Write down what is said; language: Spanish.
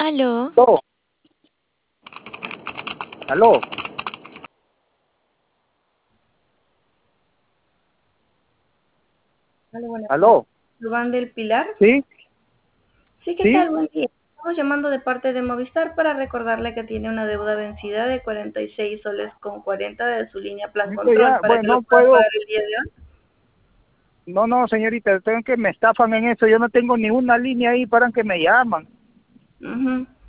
Aló. Aló, aló, Hola, buenas tardes. aló, Rubán del Pilar. ¿sí? Sí, ¿qué ¿Sí? tal? Buen día. Estamos llamando de parte de Movistar para recordarle que tiene una deuda vencida de 46 soles con 40 de su línea Plan Señorita, Control ya, para que bueno, lo no pueda puedo, pagar el día de hoy. no, señorita, tengo que me estafan en eso, yo no tengo ni una línea ahí para que me llaman. Ujú.